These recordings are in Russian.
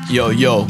Йоу-йоу.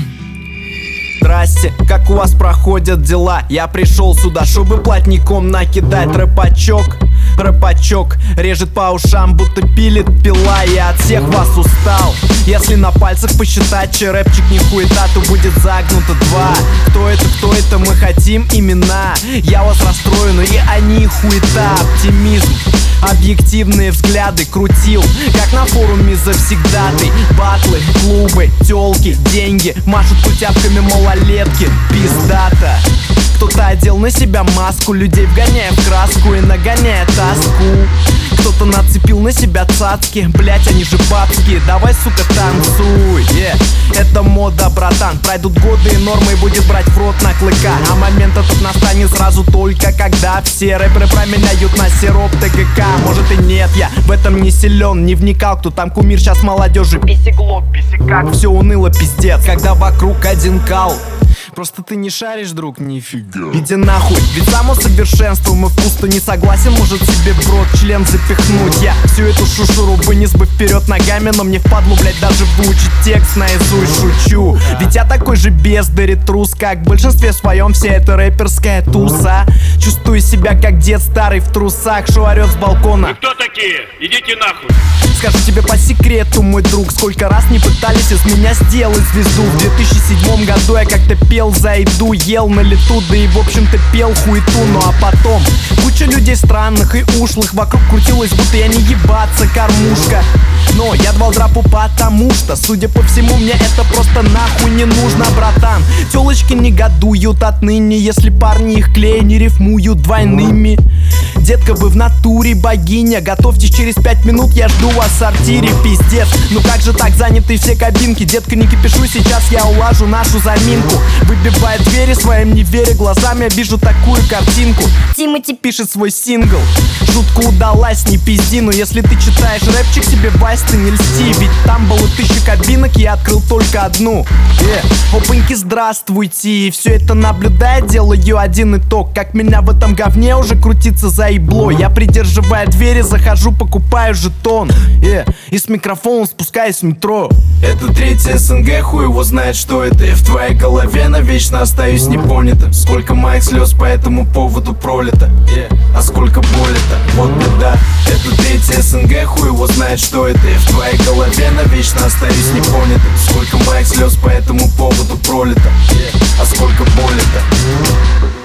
Здрасте, как у вас проходят дела? Я пришел сюда, чтобы плотником накидать рэпачок. Рэпачок режет по ушам, будто пилит пила. Я от всех вас устал. Если на пальцах посчитать, че рэпчик не хуета, то будет загнуто два. Кто это, мы хотим имена. Я вас расстрою, но и они хуета. Оптимизм, объективные взгляды крутил, как на форуме завсегдатый. Батлы, клубы, тёлки, деньги, машут кутяпками малолетки. Пиздата. Кто-то одел на себя маску, людей вгоняя в краску и нагоняя тоску. Кто-то нацепил на себя цацки, блять, они же бабские. Давай, сука, танцуй, это мода, братан. Пройдут годы и нормой будет брать в рот на клыка. А момент этот настанет сразу только когда все рэперы променяют на сироп ТГК. Может и нет, я в этом не силен, не вникал, кто там кумир сейчас молодежи. Писеглот, писекак, все уныло, пиздец, когда вокруг один кал. Просто ты не шаришь, друг, нифига. Иди нахуй, ведь само совершенство мы вкус-то не согласен. Может себе в рот член запихнуть. Я всю эту шушуру вынес бы вперед ногами, но мне впадлу, блять, даже выучить текст наизусть. Шучу, ведь я такой же бездарь и трус, как в большинстве своем вся эта рэперская туса. Чувствую себя как дед старый в трусах, шо орёт с балкона. Вы кто такие? Идите нахуй. Скажу тебе по секрету, мой друг, сколько раз не пытались из меня сделать звезду. В 2007 году я как-то пел за еду, ел на лету, да и в общем-то пел хуету. Ну а потом куча людей странных и ушлых вокруг крутилась, будто я не ебаться кормушка. Но я давал драпу потому что, судя по всему, мне это просто нахуй не нужно, братан. Тёлочки негодуют отныне, если парни их клея не рифмуют двойными. Детка, вы в натуре богиня, готовьтесь, через 5 минут я жду вас в сортире, пиздец. Ну как же так, заняты все кабинки? Детка, не кипишу, сейчас я улажу нашу заминку. Выбивая двери своим, не веря глазам, я вижу такую картинку. Тимати пишет свой сингл. Шутка удалась, не пизди, но если ты читаешь рэпчик, себе Вась, ты не льсти. Ведь там было 1000 кабинок, я открыл только одну. Опаньки, здравствуйте. И все это наблюдая, делаю один итог. Как меня в этом говне уже крутится заебло. Я, придерживая двери, захожу, покупаю жетон. И с микрофоном спускаюсь в метро. Это третья СНГ, хуй его знает, что это. Я в твоей голове навечно остаюсь непонятым. Сколько моих слез по этому поводу пролито, а сколько боли-то, вот беда. Это третья СНГ, хуй его знает, что это. Я в твоей голове навечно остаюсь непонятым. Сколько моих слез по этому поводу пролито, а сколько боли-то.